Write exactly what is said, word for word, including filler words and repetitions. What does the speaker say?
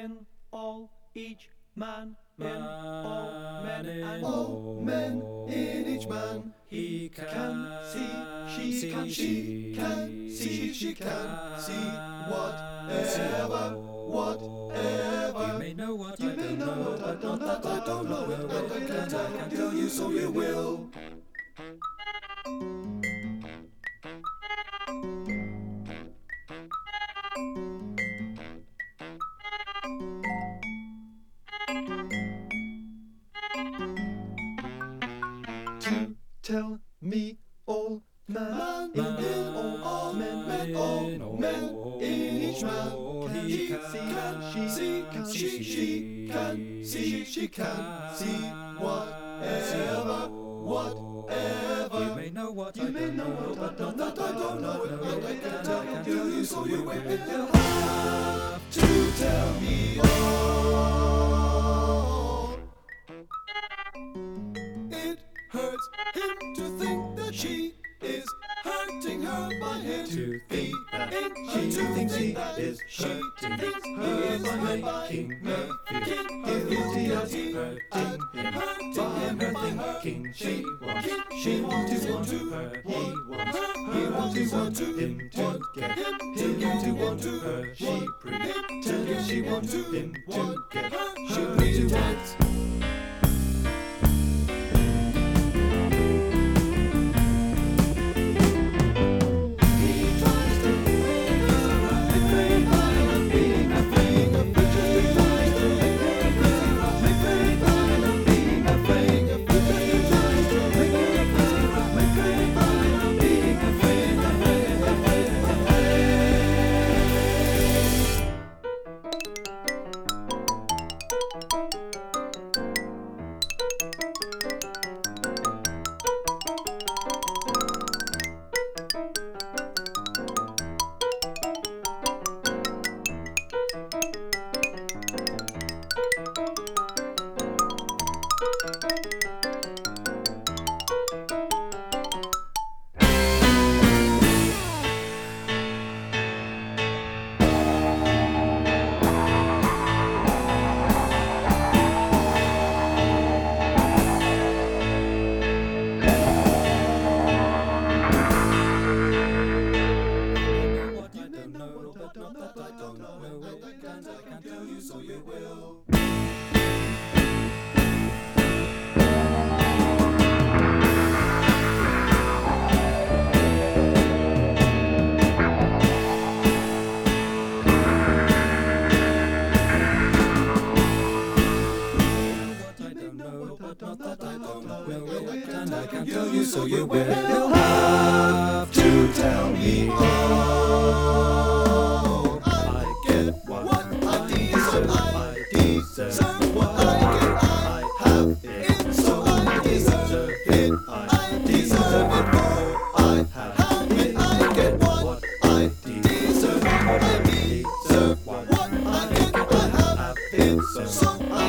in all, each man in all, men and all men in each man. He can see, she can, she can see, she can see whatever, whatever. You may know what You I may don't know know, what I don't know, I don't know it, but I can't, I can tell you, so you will. To tell me all man, in all, all men, men, all men in each man. He can, she, see, can, she, she can see, she can see whatever, whatever. You may know what You I may don't know know, what I but don't know, I don't know it, but I can tell I you, so you will have to tell me all. It hurts him to think that she is hurting her by him. To He think she she thinks he is is hurting thinks her her by making her feel guilty guilty, and hurting him hurting him by her thinking she wants, she wants to want her, he wants, he wants to want him to get, to get to want her, she pretends she wants him to get, she pretends. So you will. I can tell you, so you will have to tell me all. I get what I deserve. I deserve what I get. I have it, so I deserve it. I deserve it, for I have it. I get what I deserve. I deserve what I get. I have it, so I